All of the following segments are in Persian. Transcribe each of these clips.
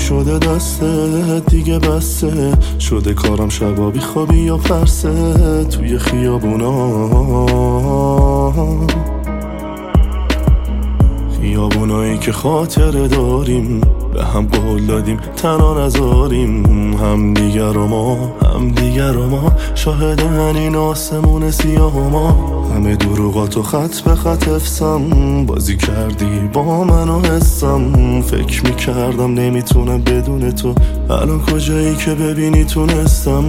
شده دسته دیگه بسته شده کارم شبابی خوابی یا پرسه توی خیابونایی که خاطره داریم به هم قول دادیم تنها نذاریم هم دیگر و ما شاهدن این آسمون سیاه و ما همه دروغاتو خط به خط افسم بازی کردی با من و حسم فکر میکردم نمیتونم بدون تو الان کجایی که ببینی تونستم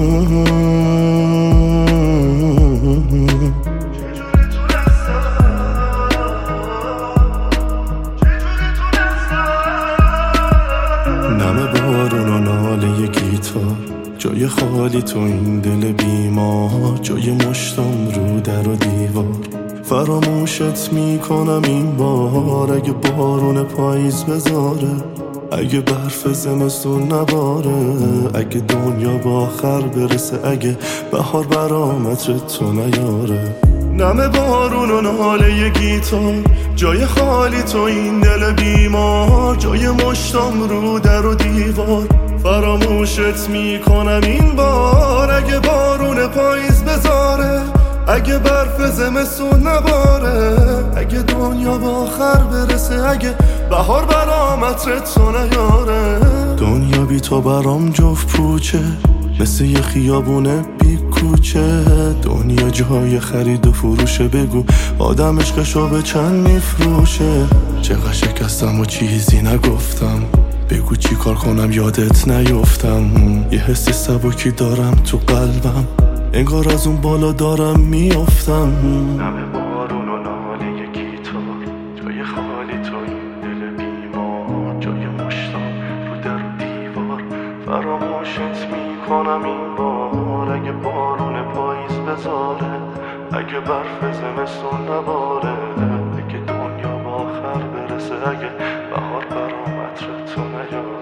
نم بارون و ناله گیتار جای خالی تو این دل بیمار جای مشتم رو در و دیوار فراموشت میکنم این بار اگه بارون پاییز بذاره اگه برف زمستون نباره اگه دنیا با آخر برسه اگه بهار برامتر تو نیاره نم بارون و ناله گیتار جای خالی تو این دل بیمار جای مشتم رو در و دیوار فراموشت میکنم این بار اگه بارون پاییز بذاره اگه برف زمستون نباره اگه دنیا با آخر برسه اگه بهار برامتر تو نیاره دنیا بی تو برام جفت پوچه مثل یه خیابونه بی کوچه دنیا جای خرید و فروشه بگو آدم عشقشو به چند میفروشه چقدر شکستم و چیزی نگفتم بگو چی کار کنم یادت نیفتم یه حسی سبکی دارم تو قلبم انگار از اون بالا دارم میافتم نم بارون و ناله گیتار جای خالی تو این دل بیمار جای مشتاق رو در و دیوار فراموشت میکنم این بار اگه بارون پاییز بذاره اگه برف زمستون نباره اگه دنیا با آخر برسه اگه بهار برامتر تو نیاره